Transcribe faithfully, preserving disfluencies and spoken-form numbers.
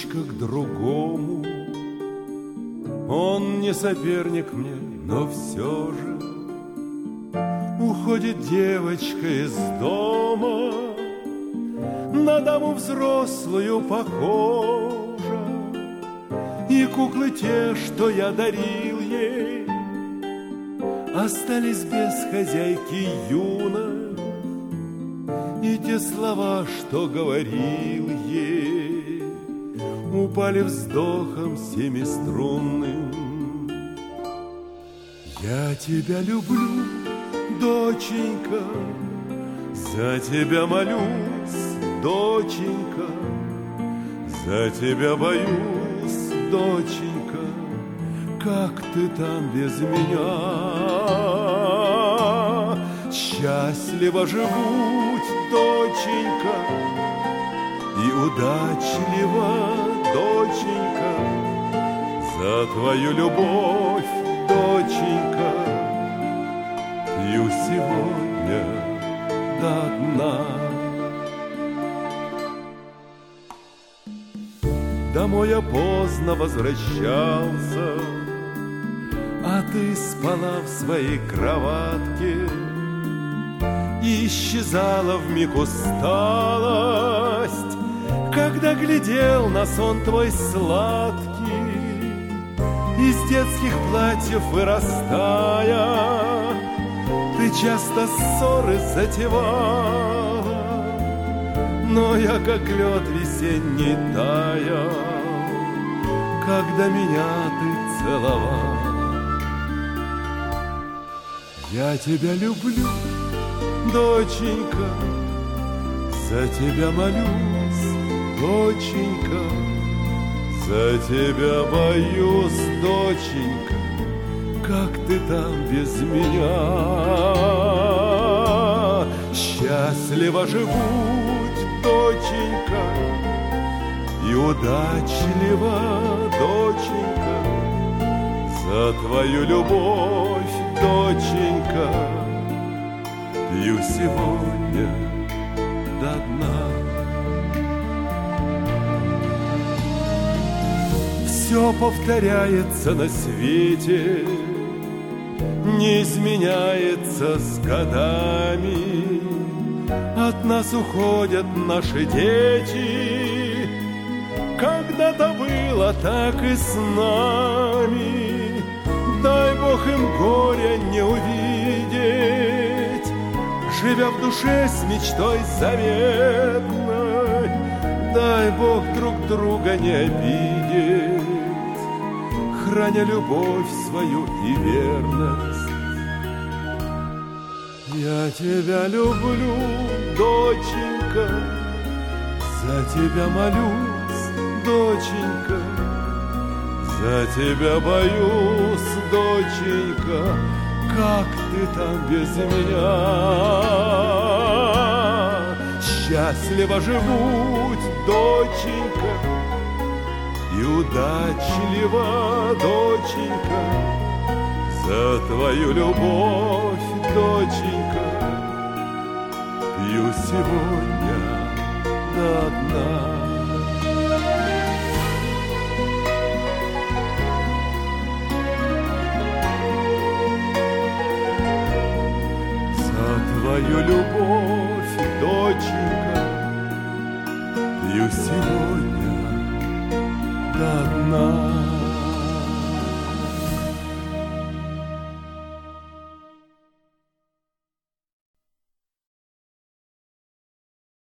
привычка к другому. Он не соперник мне, но все же уходит девочка из дома, на даму взрослую похожа, и куклы те, что я дарил ей, остались без хозяйки юной, и те слова, что говорил ей, упали вздохом семиструнным. Я тебя люблю, доченька, за тебя молюсь, доченька, за тебя боюсь, доченька, как ты там без меня. Счастливо живу, доченька, и удачлива, доченька, за твою любовь, доченька, пью сегодня до дна. Домой я поздно возвращался, а ты спала в своей кроватке, и исчезала вмиг усталость, когда глядел на сон твой сладкий. Из детских платьев вырастая, ты часто ссоры затевала, но я как лед весенний таял, когда меня ты целовал. Я тебя люблю, доченька, за тебя молюсь, доченька, за тебя боюсь, доченька, как ты там без меня. Счастливо живу, доченька, и удачлива, доченька, за твою любовь, доченька, пью сегодня до дна. Все повторяется на свете, не изменяется с годами. От нас уходят наши дети, когда-то было так и с нами. Дай Бог им горя не увидеть, живя в душе с мечтой заветной. Дай Бог друг друга не обидеть, храня любовь свою и верность. Я тебя люблю, доченька, за тебя молюсь, доченька, за тебя боюсь, доченька, как ты там без меня. Счастливо живу, доченька, и удачлива, доченька, за твою любовь, доченька, пью сегодня до дна. За твою любовь, доченька, пью сегодня до дна.